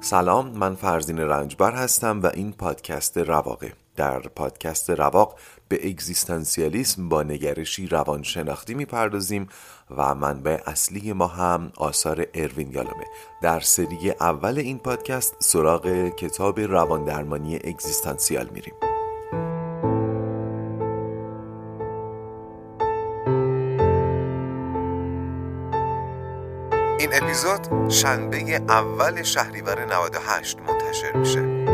سلام، من فرزین رنجبر هستم و این پادکست رواقه. در پادکست رواق به اگزیستانسیالیسم با نگرشی روانشناختی میپردازیم و منبع اصلی ما هم آثار اروین یالومه. در سری اول این پادکست سراغ کتاب رواندرمانی اگزیستانسیال میریم. این اپیزود شنبه اول شهریور 98 منتشر میشه.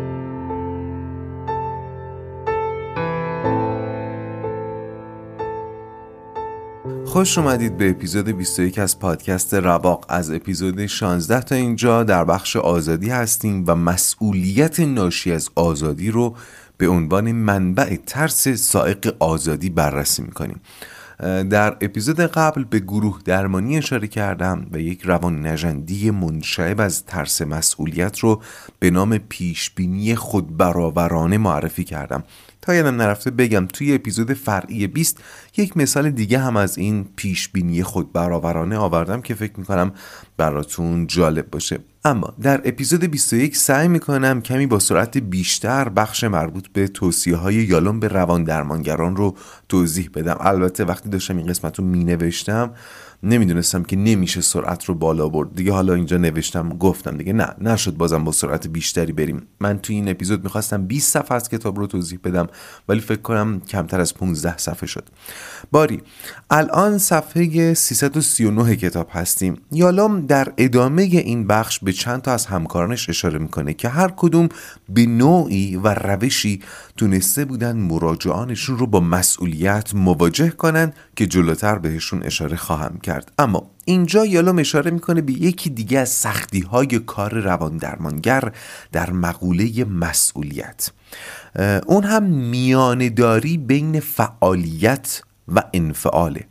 خوش اومدید به اپیزود 21 از پادکست رواق. از اپیزود 16 تا اینجا در بخش آزادی هستیم و مسئولیت ناشی از آزادی رو به عنوان منبع ترس سائق آزادی بررسی میکنیم. در اپیزود قبل به گروه درمانی اشاره کردم و یک روان نژندی منشعب از ترس مسئولیت رو به نام پیشبینی خودبراورانه معرفی کردم. تا یادم نرفته بگم توی اپیزود فرعی 20 یک مثال دیگه هم از این پیشبینی خودبراورانه آوردم که فکر میکنم براتون جالب باشه. اما در اپیزود 21 سعی میکنم کمی با سرعت بیشتر بخش مربوط به توصیه‌های یالوم به روان درمانگران رو توضیح بدم. البته وقتی داشتم این قسمت رو مینوشتم نمیدونستم که نمیشه سرعت رو بالا برد. دیگه حالا اینجا نوشتم گفتم دیگه نشد بازم با سرعت بیشتری بریم. من توی این اپیزود میخواستم 20 صفحه از کتاب رو توضیح بدم ولی فکر کنم کمتر از 15 صفحه شد. باری الان صفحه 339 کتاب هستیم. یالوم در ادامه این بخش به چند تا از همکارانش اشاره میکنه که هر کدوم به نوعی و روشی تونسته بودن مراجعانشون رو با مسئولیت مواجه کنن که جلوتر بهشون اشاره خواهم کرد. اما اینجا یالوم اشاره میکنه به یکی دیگه از سختی‌های کار روان درمانگر در مقوله مسئولیت. اون هم میانه‌داری بین فعالیت و انفعاله.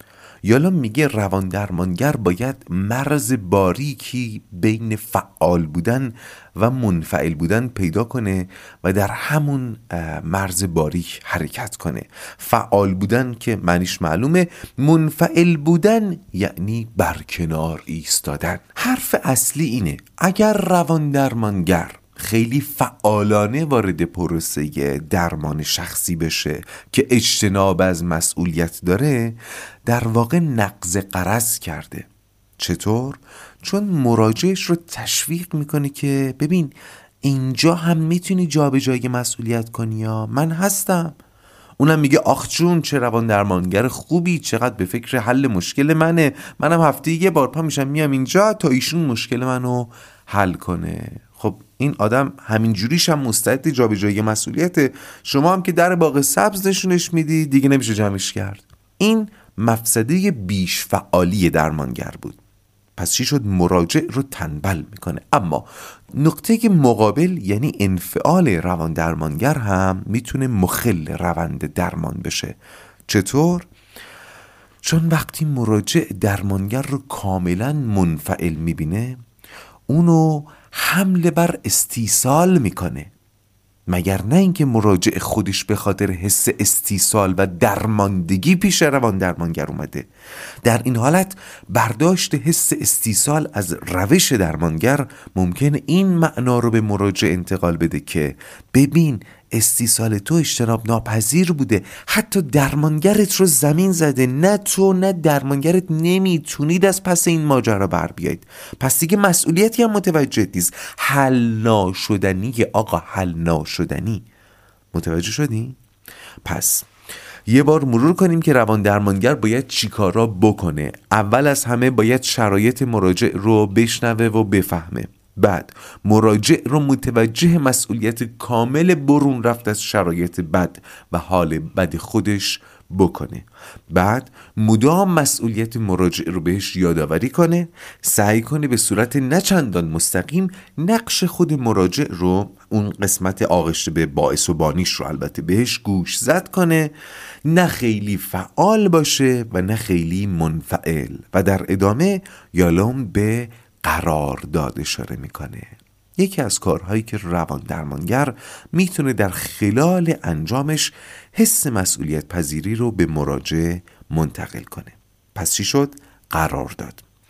یالوم میگه روان درمانگر باید مرز باریکی بین فعال بودن و منفعل بودن پیدا کنه و در همون مرز باریک حرکت کنه. فعال بودن که معنیش معلومه، منفعل بودن یعنی برکنار ایستادن. حرف اصلی اینه اگر روان درمانگر خیلی فعالانه وارد پروسه درمان شخصی بشه که اجتناب از مسئولیت داره، در واقع نقض غرض کرده. چطور؟ چون مراجعش رو تشویق میکنه که ببین اینجا هم میتونی جابجایی مسئولیت کنی یا من هستم. اونم میگه آخ جون چه روان درمانگر خوبی، چقدر به فکر حل مشکل منه، منم هفته یه بار پا میشم میام اینجا تا ایشون مشکل منو حل کنه. خب این آدم همین جوریش هم مستعد جابجایی مسئولیته. شما هم که در باغ سبز نشونش میدی دیگه نمیشه جمعش کرد. این مفسده بیش فعالی درمانگر بود. پس چی شد؟ مراجع رو تنبل میکنه. اما نقطه مقابل یعنی انفعال روان درمانگر هم میتونه مخل روند درمان بشه. چطور؟ چون وقتی مراجع درمانگر رو کاملا منفعل میبینه اونو حمله بر استیصال میکنه. مگر نه اینکه مراجع خودش به خاطر حس استیصال و درماندگی پیش روان درمانگر اومده. در این حالت برداشت حس استیصال از روش درمانگر ممکنه این معنا رو به مراجع انتقال بده که ببین استیصال تو اجتناب ناپذیر بوده، حتی درمانگرت رو زمین زده، نه تو نه درمانگرت نمیتونید از پس این ماجرا بر بیایید. پس دیگه مسئولیتی هم متوجه نیست. حل ناشدنی آقا، حل ناشدنی. متوجه شدی؟ پس یه بار مرور کنیم که روان درمانگر باید چی کارا بکنه. اول از همه باید شرایط مراجع رو بشنوه و بفهمه. بعد مراجع رو متوجه مسئولیت کامل برون رفت از شرایط بد و حال بد خودش بکنه. بعد مدام مسئولیت مراجع رو بهش یادآوری کنه، سعی کنه به صورت نچندان مستقیم نقش خود مراجع رو، اون قسمت آغشته به باعث و بانیش رو البته، بهش گوش زد کنه، نه خیلی فعال باشه و نه خیلی منفعل. و در ادامه یالوم به قرارداد اشاره میکنه. یکی از کارهایی که روان درمانگر میتونه در خلال انجامش حس مسئولیت پذیری رو به مراجع منتقل کنه. پس چی شد؟ قرارداد.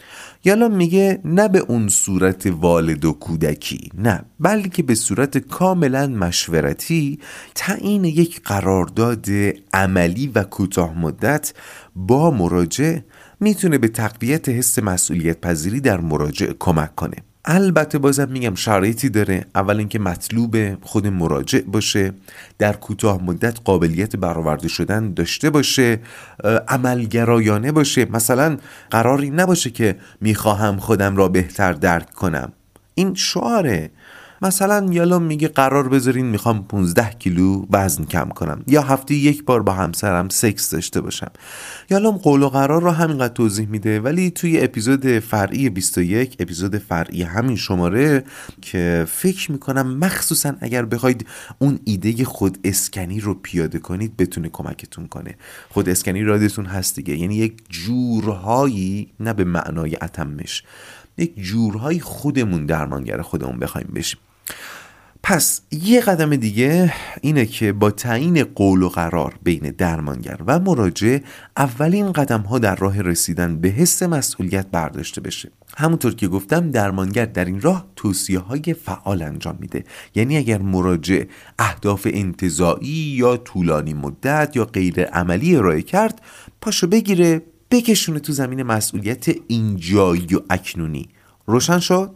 یالام میگه نه به اون صورت والد و کودکی، نه، بلکه به صورت کاملا مشورتی تعیین یک قرارداد عملی و کوتاه مدت با مراجع میتونه به تقویت حس مسئولیت پذیری در مراجع کمک کنه. البته بازم میگم شرایطی داره. اول اینکه مطلوب خود مراجع باشه، در کوتاه مدت قابلیت برآورده شدن داشته باشه، عملگرایانه باشه. مثلا قراری نباشه که میخواهم خودم را بهتر درک کنم، این شعاره. مثلا یالام میگه قرار بذارین میخوام 15 کیلو وزن کم کنم یا هفته یک بار با همسرم سکس داشته باشم. یالام قول و قرار رو همینقدر توضیح میده، ولی توی اپیزود فرعی 21، اپیزود فرعی همین شماره، که فکر میکنم مخصوصا اگر بخواید اون ایده خود اسکنی رو پیاده کنید بتونه کمکتون کنه. خود اسکنی رادتون هست دیگه، یعنی یک جورهایی، نه به معنای اتمش، یک جورهایی خودمون درمانگر خودمون بخوایم بشیم. پس یه قدم دیگه اینه که با تعیین قول و قرار بین درمانگر و مراجع اولین قدم ها در راه رسیدن به حس مسئولیت برداشته بشه. همونطور که گفتم درمانگر در این راه توصیه های فعال انجام میده. یعنی اگر مراجع اهداف انتزاعی یا طولانی مدت یا غیر عملی ارائه کرد، پاشو بگیره بکشونه تو زمین مسئولیت اینجایی و اکنونی. روشن شد؟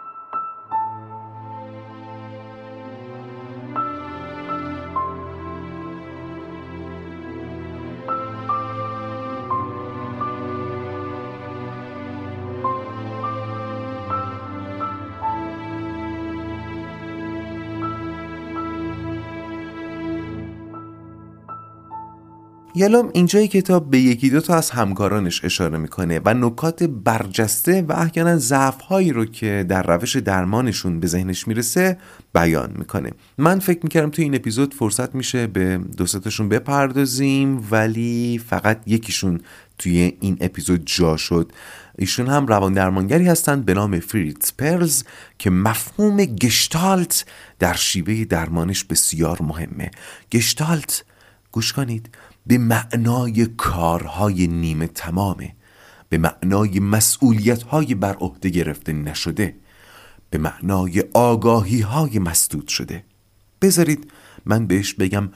یالام اینجای کتاب به یکی دو تا از همکارانش اشاره میکنه و نکات برجسته و احیانا ضعف‌هایی رو که در روش درمانشون به ذهنش میرسه بیان میکنه. من فکر میکردم توی این اپیزود فرصت میشه به دو سه تاشون بپردازیم، ولی فقط یکیشون توی این اپیزود جا شد. ایشون هم روان درمانگری هستند به نام فریتز پرلز که مفهوم گشتالت در شیوه درمانش بسیار مهمه. گشتالت، گوش کنید، به معنای کارهای نیمه تمامه، به معنای مسئولیت‌های بر عهده گرفته نشده، به معنای آگاهی‌های مسدود شده. بذارید من بهش بگم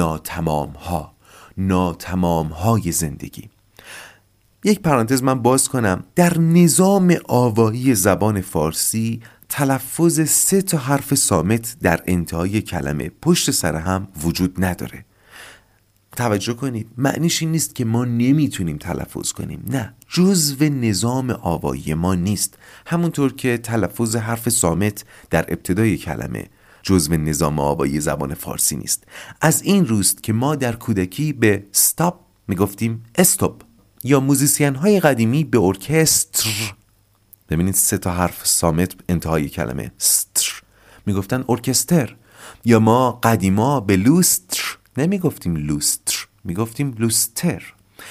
ناتمام‌های زندگی. یک پرانتز من باز کنم. در نظام آوایی زبان فارسی تلفظ 3 تا حرف صامت در انتهای کلمه پشت سر هم وجود نداره. توجه کنید، معنیش این نیست که ما نمیتونیم تلفظ کنیم، نه، جزو نظام آوایی ما نیست. همونطور که تلفظ حرف صامت در ابتدای کلمه جزو نظام آوایی زبان فارسی نیست. از این روست که ما در کودکی به استاپ میگفتیم استوب، یا موزیسین های قدیمی به ارکستر، ببینید 3 تا حرف صامت انتهای کلمه استر، میگفتن ارکستر. یا ما قدیما به لوستر نمیگفتیم لوستر، میگفتیم لوستر.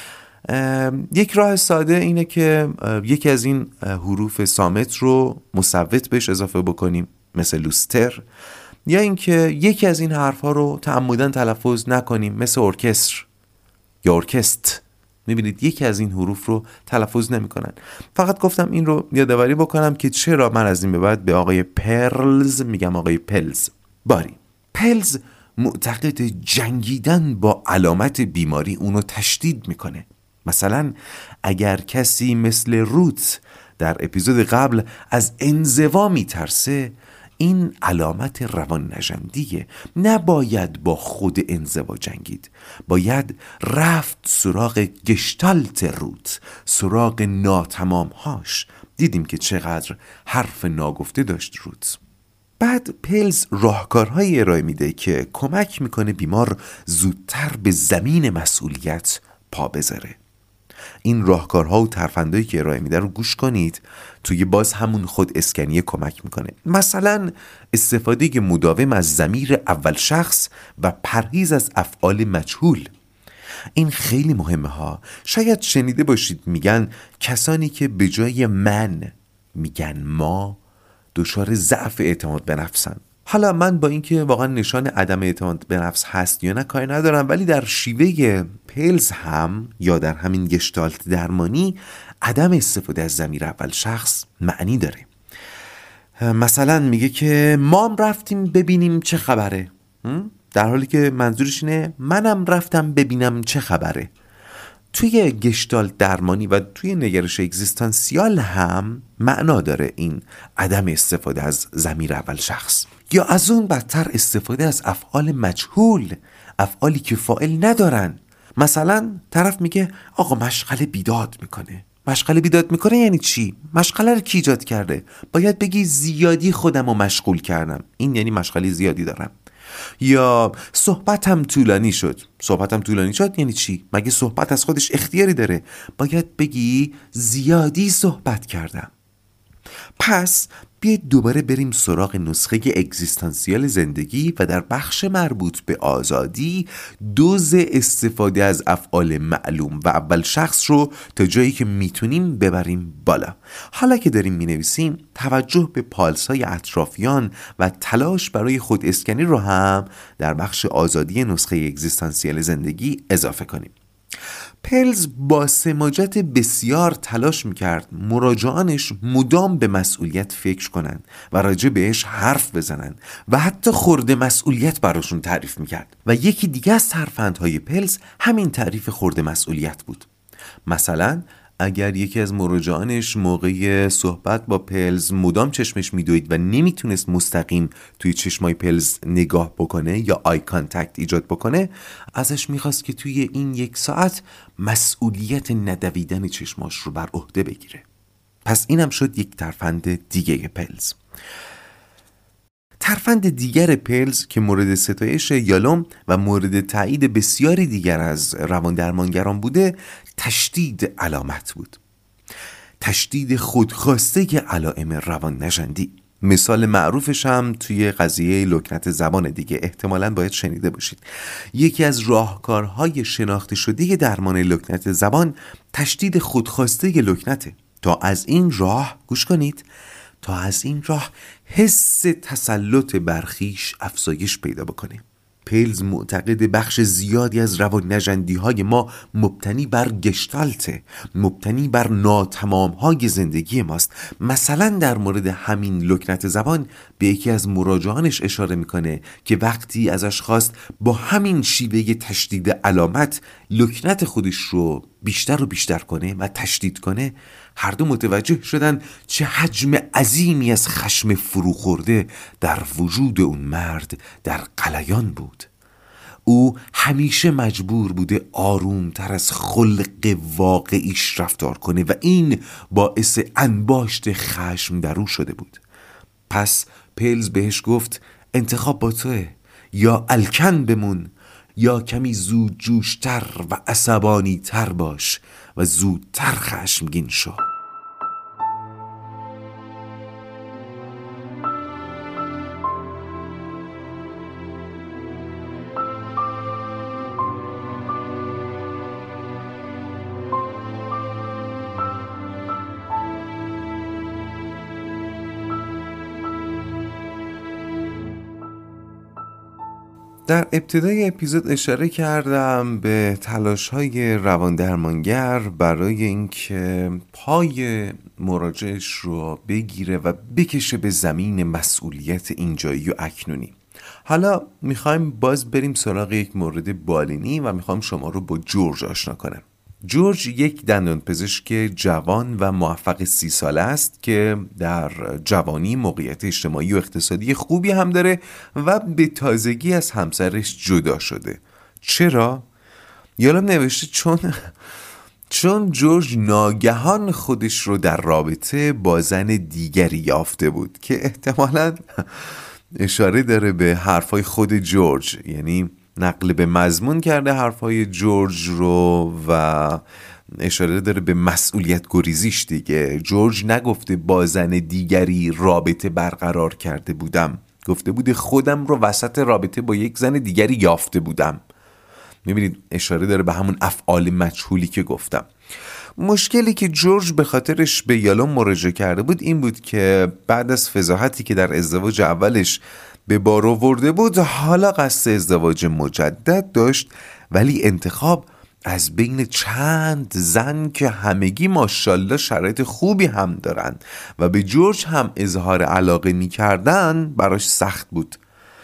یک راه ساده اینه که یکی از این حروف صامت رو مصوت بهش اضافه بکنیم مثل لوستر، یا اینکه یکی از این حرفها رو تعمدن تلفظ نکنیم مثل ارکستر یا ارکست. میبینید یکی از این حروف رو تلفظ نمیکنن. فقط گفتم این رو یادآوری بکنم که چرا من از این به بعد به آقای پرلز میگم آقای پلز. باری پلز معتقد جنگیدن با علامت بیماری اونو تشدید میکنه. مثلا اگر کسی مثل روت در اپیزود قبل از انزوا میترسه، این علامت روان نژندیه. نباید با خود انزوا جنگید، باید رفت سراغ گشتالت روت، سراغ ناتمامهاش. دیدیم که چقدر حرف ناگفته داشت روت. بعد پلز راهکارهایی ارائه میده که کمک میکنه بیمار زودتر به زمین مسئولیت پا بذاره. این راهکارها و ترفندایی که ارائه میده رو گوش کنید، توی باز همون خود اسکنی کمک میکنه. مثلا استفاده مداوم از ضمیر اول شخص و پرهیز از افعال مجهول. این خیلی مهمه ها. شاید شنیده باشید میگن کسانی که به جای من میگن ما دچار ضعف اعتماد به نفسن. حالا من با اینکه واقعا نشان عدم اعتماد به نفس هست یا نه کاری ندارم، ولی در شیوه پلز هم یا در همین گشتالت درمانی عدم استفاده از ضمیر اول شخص معنی داره. مثلا میگه که ما هم رفتیم ببینیم چه خبره، در حالی که منظورش اینه منم رفتم ببینم چه خبره. توی گشتالت درمانی و توی نگرش اگزیستانسیال هم معنا داره این عدم استفاده از ضمیر اول شخص، یا از اون بدتر استفاده از افعال مجهول، افعالی که فاعل ندارن. مثلا طرف میگه آقا مشغله بیداد میکنه. مشغله بیداد میکنه یعنی چی؟ مشغله رو کی ایجاد کرده؟ باید بگی زیادی خودم رو مشغول کردم، این یعنی مشغله زیادی دارم. یا صحبتم طولانی شد. صحبتم طولانی شد یعنی چی؟ مگه صحبت از خودش اختیاری داره؟ باید بگی زیادی صحبت کردم. پس بیایید دوباره بریم سراغ نسخه اگزیستانسیال زندگی و در بخش مربوط به آزادی دوز استفاده از افعال معلوم و اول شخص رو تا جایی که میتونیم ببریم بالا. حالا که داریم مینویسیم توجه به پالس‌های اطرافیان و تلاش برای خود اسکنی رو هم در بخش آزادی نسخه اگزیستانسیال زندگی اضافه کنیم. پلز با سماجت بسیار تلاش میکرد مراجعانش مدام به مسئولیت فکر کنن و راجع بهش حرف بزنن و حتی خورده مسئولیت براشون تعریف میکرد و یکی دیگه از ترفندهای پلز همین تعریف خورده مسئولیت بود. مثلا اگر یکی از مراجعانش موقع صحبت با پلز مدام چشمش میدوید و نمیتونست مستقیم توی چشمای پلز نگاه بکنه یا آی کانتکت ایجاد بکنه، ازش میخواست که توی این 1 ساعت مسئولیت ندویدن چشماش رو بر عهده بگیره. پس اینم شد یک ترفند دیگه پلز. ترفند دیگر پلز که مورد ستایش یالوم و مورد تایید بسیاری دیگر از رواندرمانگران بوده، تشدید علامت بود. تشدید خودخواسته علائم روان نژندی. مثال معروفش هم توی قضیه لکنت زبان دیگه، احتمالاً باید شنیده باشید. یکی از راهکارهای شناخته شده درمان لکنت زبان تشدید خودخواسته لکنته. تا از این راه گوش کنید، تا از این راه حس تسلط برخیش افزایش پیدا بکنه. پلز معتقد بخش زیادی از روان نژندی‌های ما مبتنی بر گشتالته، مبتنی بر ناتمام‌های زندگی ماست. مثلا در مورد همین لکنت زبان به یکی از مراجعانش اشاره میکنه که وقتی ازش خواست با همین شیوه تشدید علامت لکنت خودش رو بیشتر و بیشتر کنه و تشدید کنه، هر دو متوجه شدن چه حجم عظیمی از خشم فروخورده در وجود اون مرد در غلیان بود. او همیشه مجبور بوده آرومتر از خلق واقعیش رفتار کنه و این باعث انباشت خشم در او شده بود. پس پلز بهش گفت انتخاب با توه، یا الکن بمون یا کمی زود جوشتر و عصبانی تر باش و زودتر خشمگین شو. در ابتدای اپیزود اشاره کردم به تلاش‌های رواندرمانگر برای اینکه پای مراجعش رو بگیره و بکشه به زمین مسئولیت اینجایی و اکنونی. حالا میخوایم باز بریم سراغ یک مورد بالینی و میخوام شما رو با جورج آشنا کنم. جورج یک دندانپزشک جوان و موفق 30 ساله است که در جوانی موقعیت اجتماعی و اقتصادی خوبی هم داره و به تازگی از همسرش جدا شده. چرا؟ یالوم نوشته چون جورج ناگهان خودش رو در رابطه با زن دیگری یافته بود، که احتمالاً اشاره داره به حرفای خود جورج، یعنی نقل به مضمون کرده حرفای جورج رو و اشاره داره به مسئولیت گریزیش دیگه. جورج نگفته با زن دیگری رابطه برقرار کرده بودم، گفته بوده خودم رو وسط رابطه با یک زن دیگری یافته بودم. میبینید اشاره داره به همون افعال مجهولی که گفتم. مشکلی که جورج به خاطرش به یالوم مراجعه کرده بود این بود که بعد از فضاحتی که در ازدواج اولش به بار آورده بود. حالا قصد ازدواج مجدد داشت، ولی انتخاب از بین چند زن که همگی ماشاءالله شرایط خوبی هم دارن و به جورج هم اظهار علاقه می کردن براش سخت بود.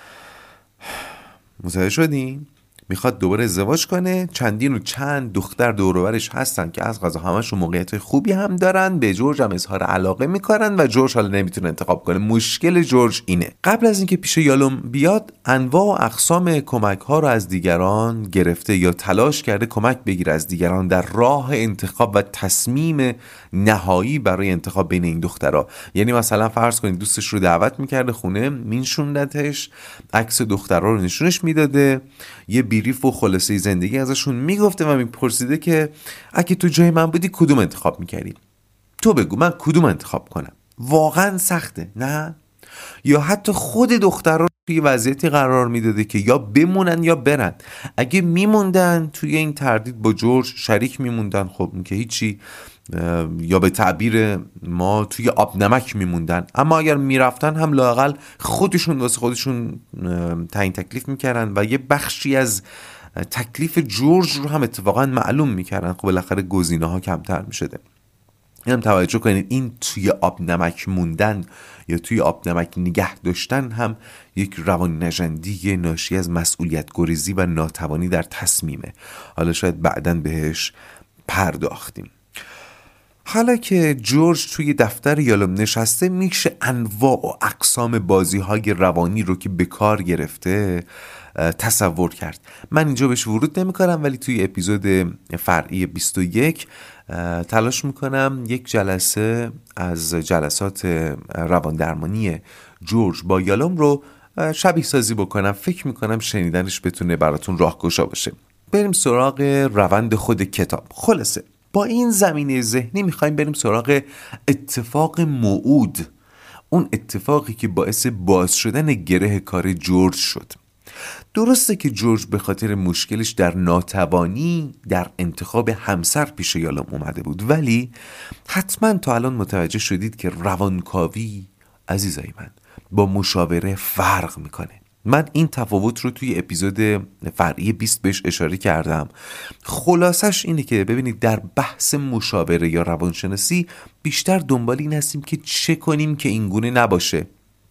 متوجه شدین؟ میخواد دوباره ازدواج کنه، چندین و چند دختر دور و برش هستن که از قضا همشون موقعیت خوبی هم دارن، به جورج هم اظهار علاقه میکنن و جورج حالا نمیتونه انتخاب کنه. مشکل جورج اینه قبل از اینکه پیش یالوم بیاد انواع و اقسام کمک ها رو از دیگران گرفته یا تلاش کرده کمک بگیره از دیگران در راه انتخاب و تصمیم نهایی برای انتخاب بین این دخترها. یعنی مثلا فرض کنید دوستش رو دعوت میکرده خونه، مینشوندتش، عکس دخترها رو نشونش میداده، یه بریف و خلاصه زندگی ازشون میگفته و میپرسیده که اگه تو جای من بودی کدوم انتخاب میکردی؟ تو بگو من کدوم انتخاب کنم؟ واقعا سخته نه؟ یا حتی خود دخترها توی وضعیتی قرار میداده که یا بمونن یا برن. اگه میموندن توی این تردید با جورج شریک میموندن، خب این که هیچی، یا به تعبیر ما توی آب نمک میموندن. اما اگر میرفتن هم لااقل خودشون واسه خودشون تعیین تکلیف میکردن و یه بخشی از تکلیف جورج رو هم اتفاقا معلوم میکردن. خب بالاخره گزینه ها کمتر میشده. اینم توجه کنید، این توی آب نمک موندن یا توی آب نمک نگه داشتن هم یک روان نژندی ناشی از مسئولیت گریزی و ناتوانی در تصمیمه. حالا شاید بعداً بهش پرداختیم. حالا که جورج توی دفتر یالوم نشسته، میشه انواع و اقسام بازی‌های روانی رو که به کار گرفته تصور کرد. من اینجا بهش ورود نمی‌کنم، ولی توی اپیزود فرعی 21 تلاش میکنم یک جلسه از جلسات روان درمانی جورج با یالوم رو شبیه سازی بکنم. فکر میکنم شنیدنش بتونه براتون راهگشا باشه. بریم سراغ روند خود کتاب. خلاصه با این زمینه ذهنی میخوایم بریم سراغ اتفاق موعود، اون اتفاقی که باعث باز شدن گره کار جورج شد. درسته که جورج به خاطر مشکلش در ناتوانی در انتخاب همسر پیش یالوم اومده بود، ولی حتما تا الان متوجه شدید که روانکاوی عزیزای من با مشاوره فرق میکنه. من این تفاوت رو توی اپیزود فرعی 20 بهش اشاره کردم. خلاصش اینه که ببینید در بحث مشاوره یا روانشناسی بیشتر دنبال این هستیم که چه کنیم که این گونه نباشه،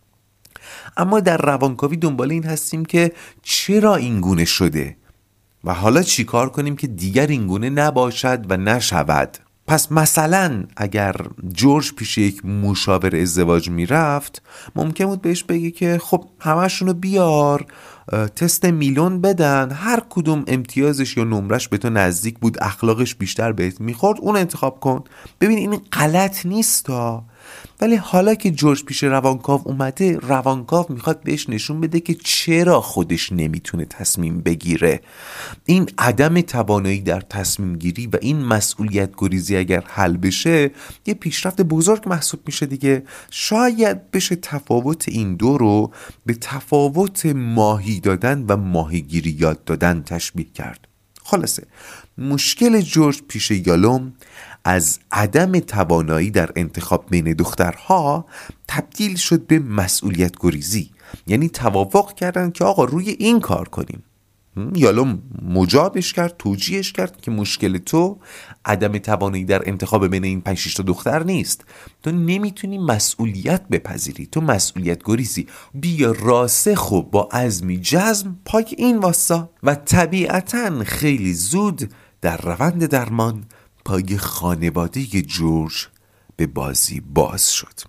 اما در روانکاوی دنبال این هستیم که چرا این گونه شده و حالا چی کار کنیم که دیگر این گونه نباشد و نشود. پس مثلا اگر جورج پیش یک مشاور ازدواج میرفت، ممکن بود بهش بگی که خب همشونو بیار، تست میلون بدن، هر کدوم امتیازش یا نمرش به تو نزدیک بود، اخلاقش بیشتر بهت میخورد، اون انتخاب کن. ببین این غلط نیستا، ولی حالا که جورج پیش روانکاو اومده، روانکاو میخواد بهش نشون بده که چرا خودش نمیتونه تصمیم بگیره. این عدم توانایی در تصمیم گیری و این مسئولیت گریزی اگر حل بشه یه پیشرفت بزرگ محسوب میشه دیگه. شاید بشه تفاوت این دو رو به تفاوت ماهی دادن و ماهیگیری یاد دادن تشبیه کرد. خلاصه مشکل جورج پیش یالوم از عدم توانایی در انتخاب بین دخترها تبدیل شد به مسئولیت گریزی. یعنی توافق کردن که آقا روی این کار کنیم. یالوم مجابش کرد، توجیهش کرد که مشکل تو عدم توانایی در انتخاب بین این 5-6 تا دختر نیست، تو نمیتونی مسئولیت بپذیری، تو مسئولیت گریزی. بیا راسخ و با عزمی جزم پای این واسا. و طبیعتاً خیلی زود در روند درمان پای خانواده جورج به بازی باز شد.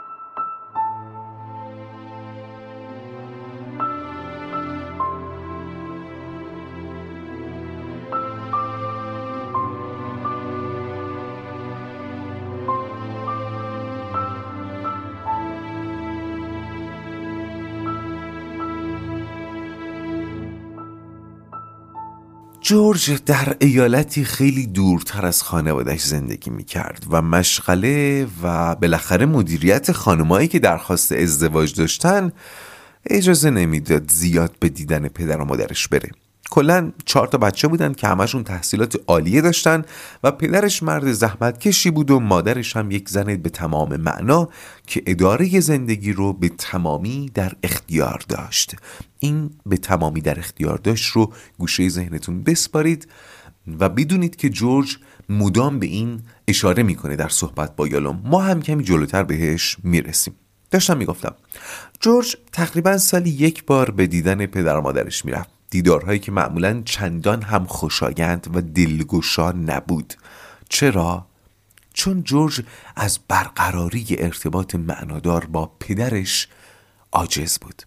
جورج در ایالتی خیلی دورتر از خانواده‌اش زندگی می‌کرد و مشغله و بالاخره مدیریت خانمایی که درخواست ازدواج داشتن اجازه نمیداد زیاد به دیدن پدر و مادرش بره. کلاً 4 تا بچه بودن که همشون تحصیلات عالیه داشتن و پدرش مرد زحمتکشی بود و مادرش هم یک زن به تمام معنا که اداره زندگی رو به تمامی در اختیار داشت. این به تمامی در اختیار داشت رو گوشه ذهنتون بسپارید و بدونید که جورج مدام به این اشاره میکنه در صحبت با یالوم. ما هم کمی جلوتر بهش میرسیم. داشتم میگفتم جورج تقریبا سالی 1 بار به دیدن پدر و مادرش میرفت. دیدارهایی که معمولاً چندان هم خوشایند و دلگشا نبود. چرا؟ چون جورج از برقراری ارتباط معنادار با پدرش عاجز بود.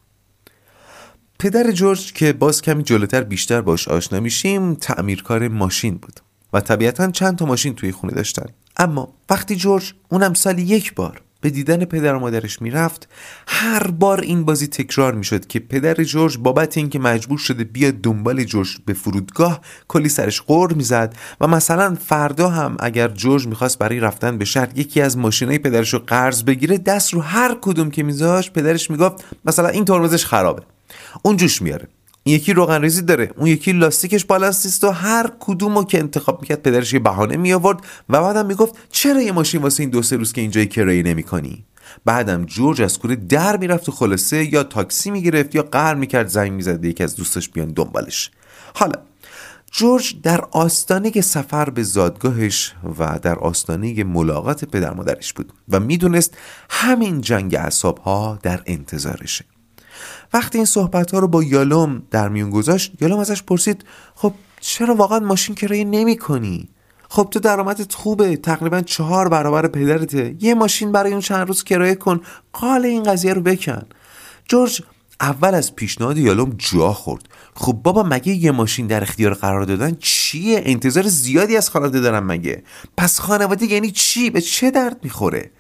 پدر جورج که باز کمی جلوتر بیشتر باش آشنا میشیم تعمیرکار ماشین بود و طبیعتاً چند تا ماشین توی خونه داشتن. اما وقتی جورج اونم سالی 1 بار به دیدن پدر و مادرش میرفت، هر بار این بازی تکرار میشد که پدر جورج بابت اینکه مجبور شده بیاد دنبال جورج به فرودگاه کلی سرش غر میزد و مثلا فردا هم اگر جورج میخواست برای رفتن به شهر یکی از ماشینای پدرش رو قرض بگیره، دست رو هر کدوم که میذاشت پدرش میگفت مثلا این ترمزش خرابه، اون جوش میاره، این یکی روغن ریزی داره، اون یکی لاستیکش بالاست است و هر کدومو که انتخاب میکرد پدرش یه بهانه می آورد و بعدم میگفت چرا یه ماشین واسه این 2-3 روز که اینجای کرایه نمی‌کنی؟ بعدم جورج از کوره در میرفت و خلاصه یا تاکسی میگرفت یا قهر میکرد زنگ میزد یکی از دوستاش بیان دنبالش. حالا جورج در آستانه سفر به زادگاهش و در آستانه ملاقات پدر مادرش بود و میدونست همین جنگ اعصاب‌ها در انتظارشه. وقتی این صحبت‌ها رو با یالوم در میون گذاشت، یالوم ازش پرسید خب چرا واقعا ماشین کرایه نمی‌کنی؟ خب تو درآمدت خوبه، تقریبا 4 برابر پدرته، یه ماشین برای اون چند روز کرایه کن، قال این قضیه رو بکن. جورج اول از پیشنهاد یالوم جا خورد. خب بابا مگه یه ماشین در اختیار قرار دادن چیه؟ انتظار زیادی از خانواده دارم مگه؟ پس خانواده یعنی چی؟ به چه درد میخوره؟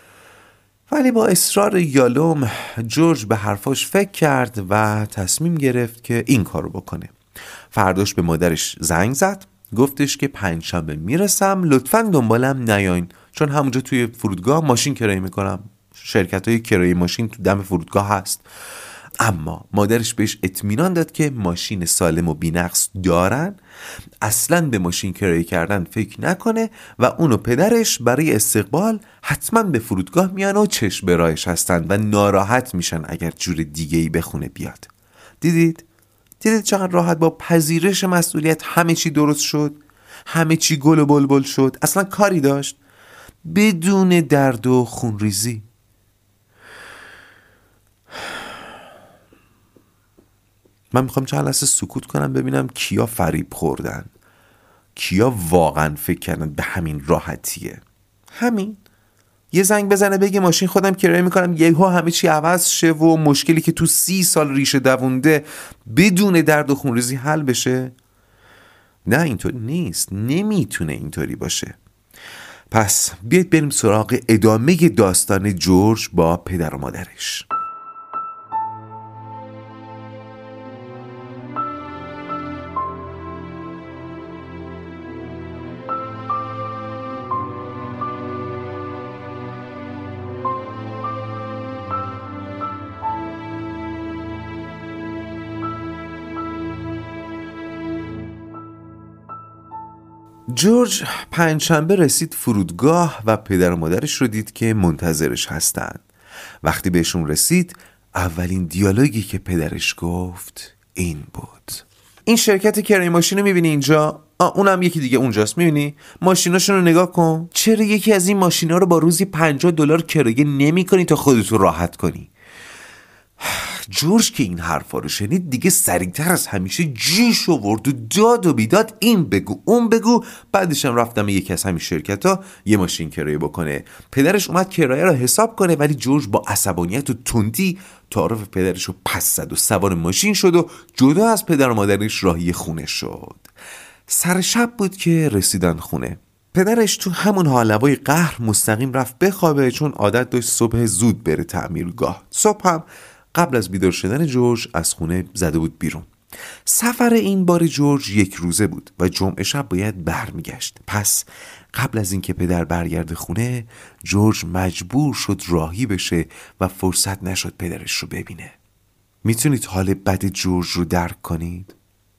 ولی با اصرار یالوم جورج به حرفاش فکر کرد و تصمیم گرفت که این کارو بکنه. فرداش به مادرش زنگ زد، گفتش که 5 میرسم، لطفاً دنبالم نیاین چون همونجا توی فرودگاه ماشین کرایه میکنم. شرکت‌های کرایه ماشین تو دم فرودگاه هست. اما مادرش بهش اطمینان داد که ماشین سالم و بی‌نقص دارن، اصلاً به ماشین کرایه کردن فکر نکنه و اون و پدرش برای استقبال حتما به فرودگاه میان و چشم به راهش هستن و ناراحت میشن اگر جور دیگه‌ای به خونه بیاد. دیدید چقدر راحت با پذیرش مسئولیت همه چی درست شد، همه چی گل و بلبل شد، اصلا کاری داشت بدون درد و خونریزی. من میخوام چند لحظه سکوت کنم ببینم کیا فریب خوردن، کیا واقعا فکر کردن به همین راحتیه. همین یه زنگ بزنه بگه ماشین خودم کرایه میکنم، یهو همه چی عوض شه و مشکلی که تو 30 سال ریشه دوونده بدون درد و خونریزی حل بشه. نه اینطوری نیست، نمیتونه اینطوری باشه. پس بیایید بریم سراغ ادامه داستان جورج با پدر و مادرش. جورج 5 رسید فرودگاه و پدر و مادرش رو دید که منتظرش هستن. وقتی بهشون رسید اولین دیالوگی که پدرش گفت این بود: این شرکت کرایه ماشین رو میبینی اینجا؟ اونم یکی دیگه اونجاست، میبینی؟ ماشیناشون رو نگاه کن. چرا یکی از این ماشینا رو با روزی $50 کرایه نمی کنی تا خودتو راحت کنی؟ جورج که این حرفا رو شنید دیگه سریعتر از همیشه جیش آورد و داد و بیداد، این بگو اون بگو. بعدش هم رفتم یکی از همین شرکت‌ها یه ماشین کرایه بکنه. پدرش اومد کرایه رو حساب کنه ولی جورج با عصبانیت و تندی تعارف پدرش رو پس زد و سوار ماشین شد و جدا از پدر و مادرش راهی خونه شد. سر شب بود که رسیدن خونه. پدرش تو همون حالوای قهر مستقیم رفت بخوابه چون عادت داشت صبح زود بره تعمیرگاه. صبح هم قبل از بیدار شدن جورج از خونه زده بود بیرون. سفر این بار جورج 1 روزه بود و جمعه شب باید برمیگشت. پس قبل از اینکه پدر برگرده خونه، جورج مجبور شد راهی بشه و فرصت نشد پدرش رو ببینه. میتونید حال بد جورج رو درک کنید؟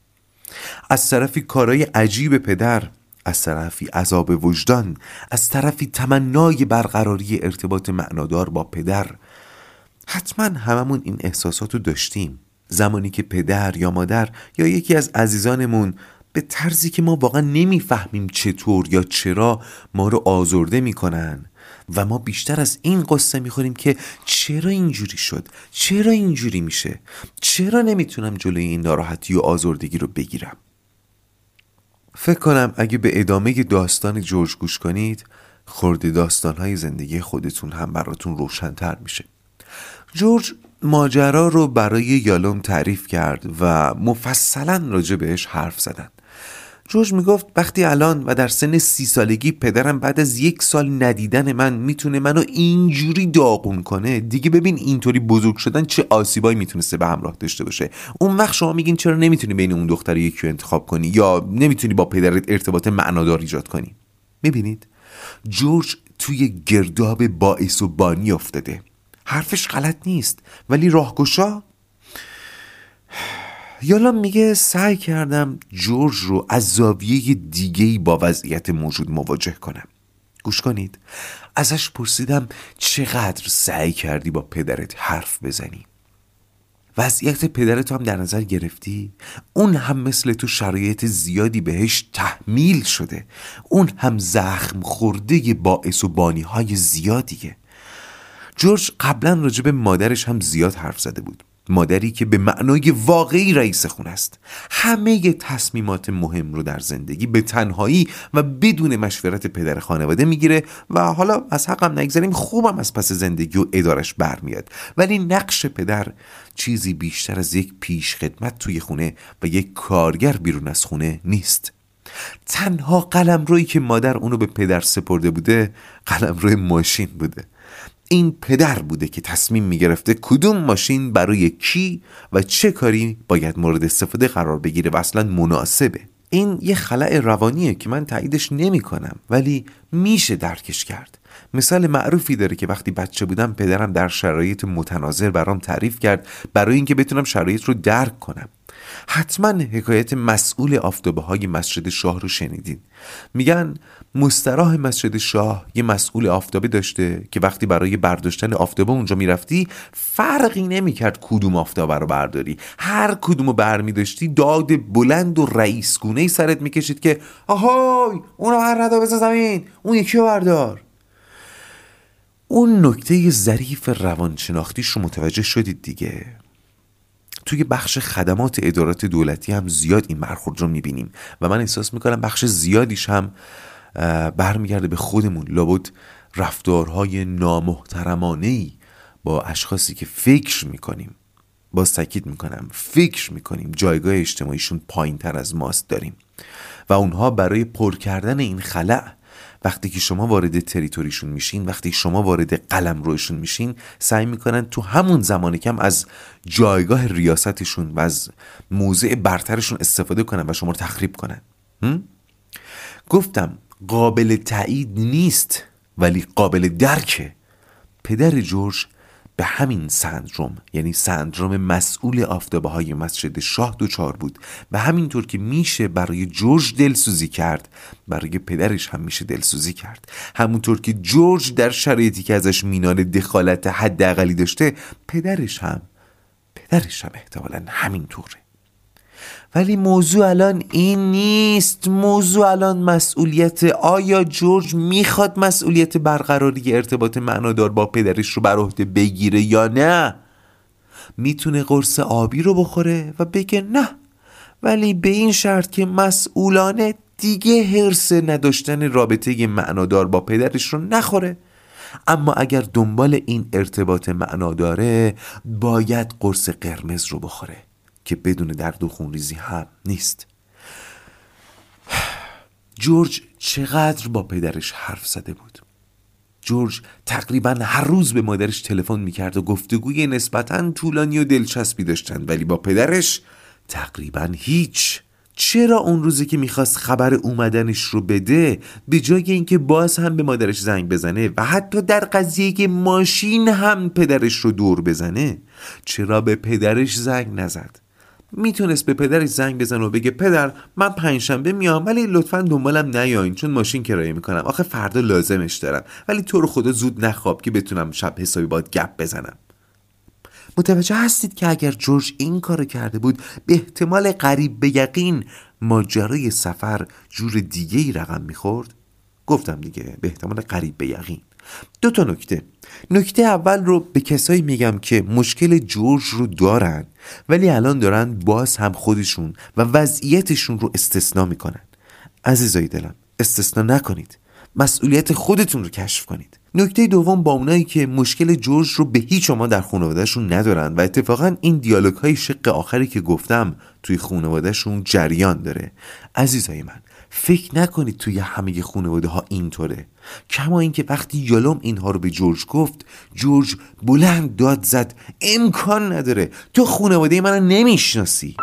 از طرفی کارای عجیب پدر، از طرفی عذاب وجدان، از طرفی تمنای برقراری ارتباط معنادار با پدر. حتما هممون این احساساتو داشتیم زمانی که پدر یا مادر یا یکی از عزیزانمون به طرزی که ما واقعا نمیفهمیم چطور یا چرا ما رو آزرده میکنن و ما بیشتر از این قصه میخوریم که چرا اینجوری شد، چرا اینجوری میشه، چرا نمیتونم جلوی این ناراحتی و آزردگی رو بگیرم. فکر کنم اگه به ادامه داستان جورج گوش کنید، خورده داستانهای زندگی خودتون هم براتون روشن‌تر میشه. جورج ماجرا رو برای یالوم تعریف کرد و مفصلاً راجع بهش حرف زدن. جورج میگفت وقتی الان و در سن 30 سالگی پدرم بعد از 1 سال ندیدن من میتونه منو اینجوری داغون کنه، دیگه ببین اینطوری بزرگ شدن چه آسیبایی میتونسته به همراه داشته باشه. اون وقت شما میگین چرا نمیتونی بین اون دختر یکی رو انتخاب کنی یا نمیتونی با پدرت ارتباط معنادار ایجاد کنی؟ میبینید جورج توی گرداب باعث و بانی افتاده. حرفش غلط نیست ولی راهگشا. یالام میگه سعی کردم جورج رو از زاویه دیگه‌ای با وضعیت موجود مواجه کنم. گوش کنید. ازش پرسیدم چقدر سعی کردی با پدرت حرف بزنی؟ وضعیت پدرت هم در نظر گرفتی؟ اون هم مثل تو شرایط زیادی بهش تحمیل شده، اون هم زخم خورده باعث و بانی‌های زیادیه. جورج قبلا راجع به مادرش هم زیاد حرف زده بود، مادری که به معنای واقعی رئیس خونه است. همه تصمیمات مهم رو در زندگی به تنهایی و بدون مشورت پدر خانواده میگیره و حالا از حقم نگذاریم خوبم از پس زندگی و ادارش برمیاد، ولی نقش پدر چیزی بیشتر از یک پیش خدمت توی خونه و یک کارگر بیرون از خونه نیست. تنها قلمرویی که مادر اونو به پدر سپرده بوده قلمروی ماشین بوده. این پدر بوده که تصمیم میگرفته کدوم ماشین برای کی و چه کاری باید مورد استفاده قرار بگیره و اصلا مناسبه. این یه خلأ روانیه که من تاییدش نمی کنم ولی میشه درکش کرد. مثال معروفی داره که وقتی بچه بودم پدرم در شرایط متناظر برام تعریف کرد برای اینکه بتونم شرایط رو درک کنم. حتما حکایت مسئول آفتابه های مسجد شاه رو شنیدین. میگن مستراح مسجد شاه یه مسئول آفتابه داشته که وقتی برای برداشتن آفتابه اونجا میرفتی فرقی نمیکرد کدوم آفتابه رو برداری، هر کدومو برمی داشتی داد بلند و رئیسگونه‌ای سرت میکشید که آهای اونو هر ندا بزن زمین، اون یکی رو بردار. اون نکته ظریف روانشناختیش رو متوجه شدید دیگه. توی بخش خدمات ادارات دولتی هم زیاد این برخورد رو میبینیم و من احساس میکنم بخش زیادیش هم برمیگرده به خودمون. لابد رفتارهای نامحترمانه‌ای با اشخاصی که فکر میکنیم، باز تاکید میکنم فکر میکنیم جایگاه اجتماعیشون پایین تر از ماست داریم و اونها برای پر کردن این خلأ وقتی که شما وارد تریتوریشون میشین، وقتی شما وارد قلمروشون میشین، سعی میکنن تو همون زمان کم از جایگاه ریاستشون و از موضع برترشون استفاده کنن و شما رو تخریب کنن. گفتم قابل تایید نیست ولی قابل درکه. پدر جورج به همین سندروم، یعنی سندروم مسئول آفتابه های مسجد شاه دچار بود و همینطور که میشه برای جورج دلسوزی کرد برای پدرش هم میشه دلسوزی کرد. همونطور که جورج در شرایطی که ازش مینال دخالت حداقلی داشته پدرش هم احتمالاً همینطوره. ولی موضوع الان این نیست. موضوع الان مسئولیت. آیا جورج میخواد مسئولیت برقراری ارتباط معنادار با پدرش رو بر عهده بگیره یا نه؟ میتونه قرص آبی رو بخوره و بگه نه، ولی به این شرط که مسئولانه دیگه حرص نداشتن رابطه معنادار با پدرش رو نخوره. اما اگر دنبال این ارتباط معناداره باید قرص قرمز رو بخوره که بدون درد و خونریزی هم نیست. جورج چقدر با پدرش حرف زده بود. جورج تقریبا هر روز به مادرش تلفن میکرد و گفتگوی نسبتاً طولانی و دلچسبی داشتن، ولی با پدرش تقریبا هیچ. چرا اون روزی که میخواست خبر اومدنش رو بده به جای اینکه باز هم به مادرش زنگ بزنه و حتی در قضیه که ماشین هم پدرش رو دور بزنه چرا به پدرش زنگ نزد؟ میتونست به پدرش زنگ بزنه و بگه پدر من پنجشنبه میام ولی لطفاً دنبالم نیاین چون ماشین کرایه میکنم، آخه فردا لازمش دارم، ولی تو رو خدا زود نخواب که بتونم شب حسابی باهات گپ بزنم. متوجه هستید که اگر جورج این کارو کرده بود به احتمال قریب به یقین ماجرای سفر جور دیگه ای رقم میخورد؟ گفتم دیگه به احتمال قریب به یقین. 2 نکته اول رو به کسایی میگم که مشکل جورج رو دارن ولی الان دارن باز هم خودشون و وضعیتشون رو استثناء میکنن. عزیزای دلم استثناء نکنید، مسئولیت خودتون رو کشف کنید. نکته دوم با اونایی که مشکل جورج رو به هیچ شما در خانوادهشون ندارن و اتفاقا این دیالوگ های شق آخری که گفتم توی خانوادهشون جریان داره. عزیزای من فکر نکنید توی همه خانواده ها اینطوره، کما اینکه وقتی یالوم اینها رو به جورج گفت جورج بلند داد زد امکان نداره، تو خانواده منو نمیشناسی.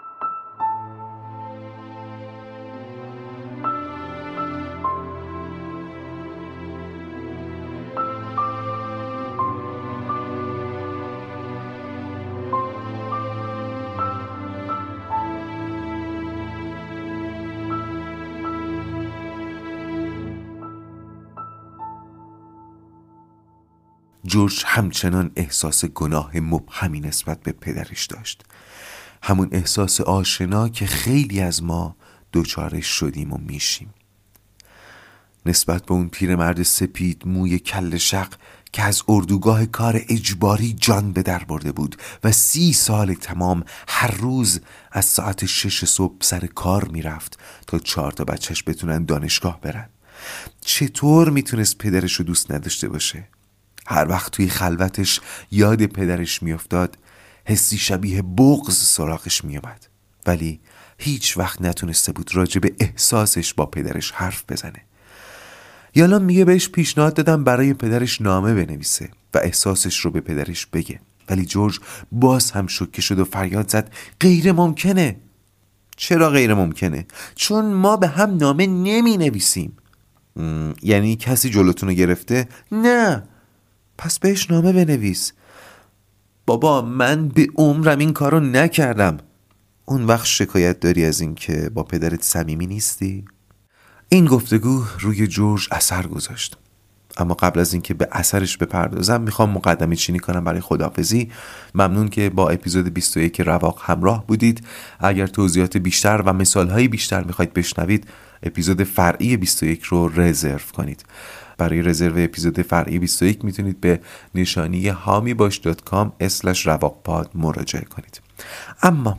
جورج همچنان احساس گناه مبهمی نسبت به پدرش داشت، همون احساس آشنا که خیلی از ما دوچارش شدیم و میشیم. نسبت به اون پیرمرد سپید موی کل شق که از اردوگاه کار اجباری جان به در برده بود و 30 سال تمام هر روز از ساعت 6 صبح سر کار میرفت تا 4 تا بچهش بتونن دانشگاه برن. چطور میتونست پدرش رو دوست نداشته باشه؟ هر وقت توی خلوتش یاد پدرش میافتاد حسی شبیه بغض سراغش میامد، ولی هیچ وقت نتونسته بود راجع به احساسش با پدرش حرف بزنه. یالام میگه بهش پیشنهاد دادم برای پدرش نامه بنویسه و احساسش رو به پدرش بگه، ولی جورج باز هم شوکه شد و فریاد زد غیر ممکنه. چرا غیر ممکنه؟ چون ما به هم نامه نمی نویسیم. یعنی کسی جلوتون رو گرفته؟ نه. پس بهش نامه بنویس. بابا من به عمرم این کارو نکردم. اون وقت شکایت داری از این که با پدرت صمیمی نیستی؟ این گفتگو روی جورج اثر گذاشت، اما قبل از اینکه به اثرش بپردازم میخوام مقدمه چینی کنم برای خداحافظی. ممنون که با اپیزود 21 رواق همراه بودید. اگر توضیحات بیشتر و مثالهای بیشتر میخواید بشنوید اپیزود فرعی 21 رو رزرو کنید. برای رزرو اپیزود فرعی 21 میتونید به نشانی hamibash.com/rawaqpod مراجعه کنید. اما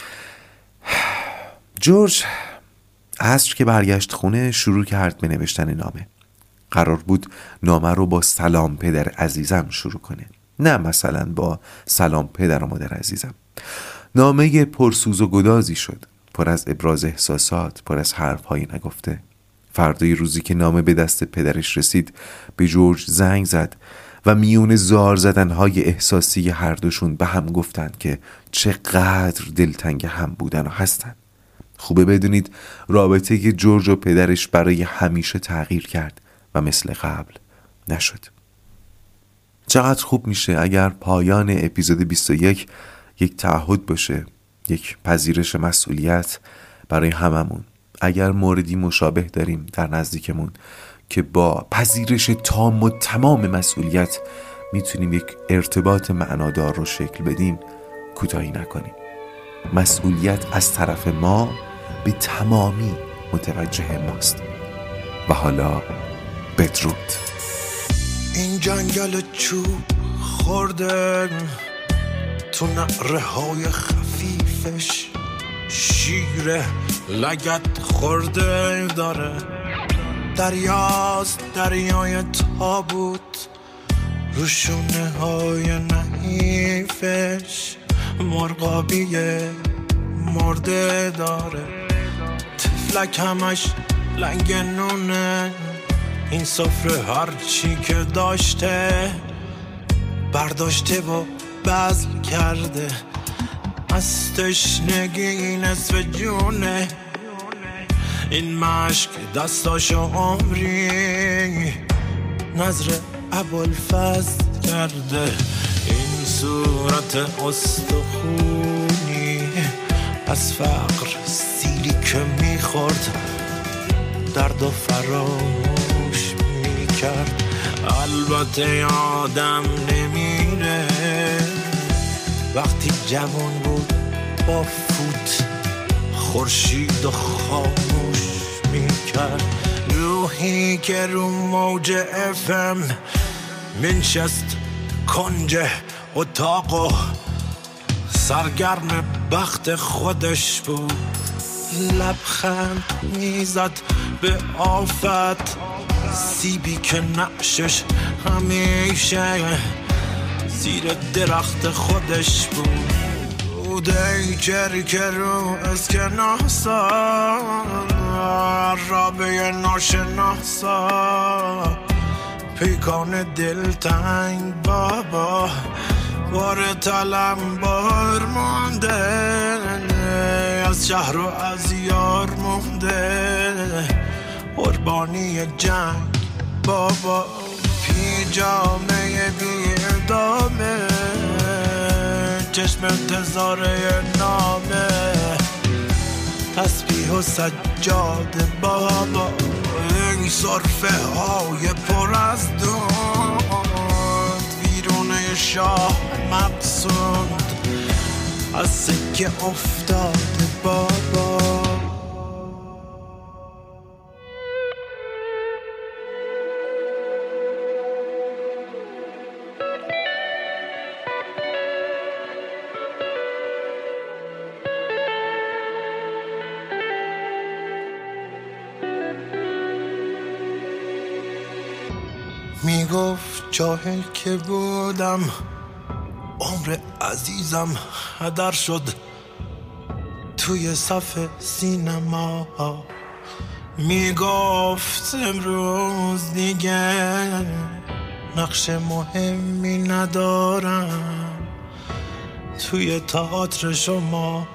جورج عصر که برگشت خونه شروع کرد به نوشتن نامه. قرار بود نامه رو با سلام پدر عزیزم شروع کنه، نه مثلا با سلام پدر و مادر عزیزم. نامه پرسوز و گدازی شد، پر از ابراز احساسات، پر از حرف‌های نگفته. فردای روزی که نامه به دست پدرش رسید به جورج زنگ زد و میون زار زدنهای احساسی هر دوشون به هم گفتن که چقدر دلتنگ هم بودن و هستن. خوبه بدونید رابطه که جورج و پدرش برای همیشه تغییر کرد و مثل قبل نشد. چقدر خوب میشه اگر پایان اپیزود 21 یک تعهد باشه، یک پذیرش مسئولیت برای هممون. اگر موردی مشابه داریم در نزدیکمون که با پذیرش تام و تمام مسئولیت میتونیم یک ارتباط معنادار رو شکل بدیم، کوتاهی نکنیم. مسئولیت از طرف ما به تمامی متوجه ماست. و حالا بدرود. این جنگل چوب خورده تو نعره های خفیفش شیر لگت خورده داره. دریاست دریای تابوت روشونه های نحیفش مرغابیه مرده داره. تفلک همش لنگ نونه، این سفره هرچی که داشته برداشته و بذل کرده. از تشنگی نصف جونه، این مشک دستاشو عمری نظر ابوالفضل کرده. این صورت استخونی از فقر سیلی که میخورد درد و فراموش میکرد. البته یادم نمیره وقتی جوان بود با فوت خورشید و خاموش میکرد. روحی که رو موج FM منشست کنج اتاق و سرگرم بخت خودش بود. لبخند میزد به آفت، سیبی که نقشش همیشه زیر درخت خودش بود. ای که رو اسکناسا رابه ناشناسا پیکان دلتنگ بابا بار تلم بار مانده از شهر و از یار مونده قربانی جنگ بابا پیجامه بیردامه چشم انتظاره نامه تسبیح و سجاده بابا این صرفه های پر از دود ویرونه شاه مقصود از سکه افتاده بابا. میگفت جاهل که بودم عمر عزیزم هدر شد توی صف سینما. میگفت امروز دیگه نقش مهمی ندارم توی تئاتر شما.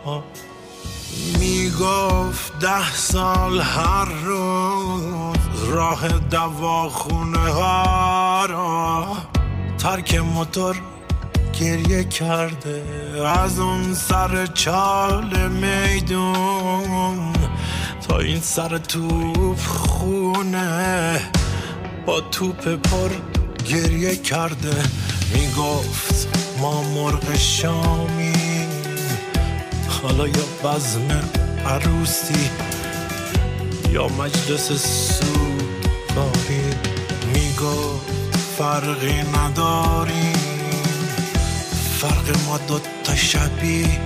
میگفت 10 سال هر روز راه دواخونه ها را ترک موتور گریه کرده از اون سر چال میدون تا این سر توپ خونه با توپ پر گریه کرده. میگفت ما مرغ شامی حالا یا بزم عروسی یا مجلس سوگواری. میگفت فرقی نداریم فرق ما دوتا شبیه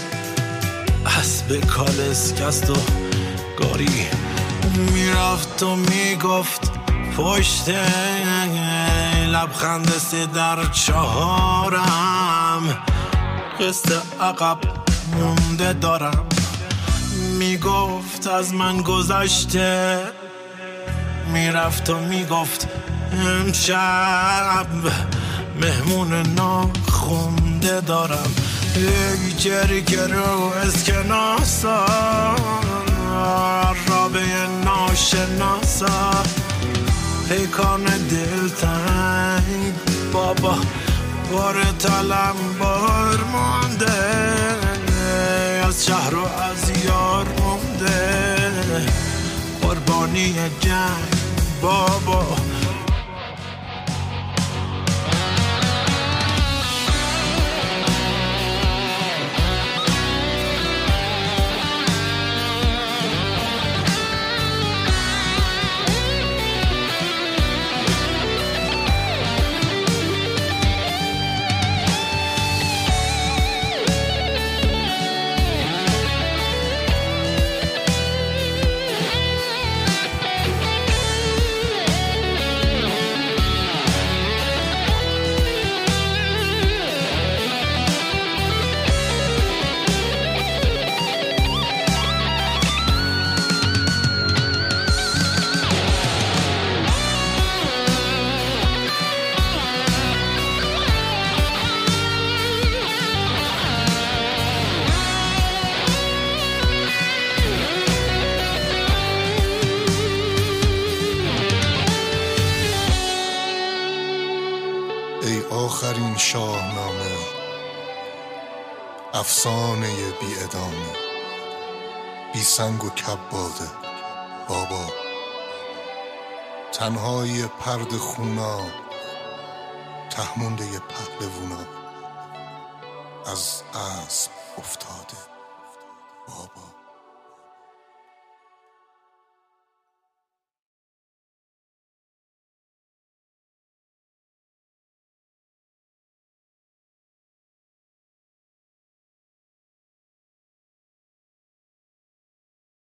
اسب کالسکست و گاری. میرفت و میگفت پشت لبخند 3/4 قسط عقب مونده دارم. میگفت از من گذشته میرفت و میگفت امشب مهمون ناخونده دارم. ای جری که رو اسکناسا رابه ناشناسا پیکان دلتنگ بابا بار تلم بار مانده از شهر و از یار مونده قربانی جنگ بابا. آخرین شاهنامه افسانه بی ادامه بی سنگ و کباده بابا، تنهای پرد خونا، تهمونده پهلوونا از اسب افتاده بابا.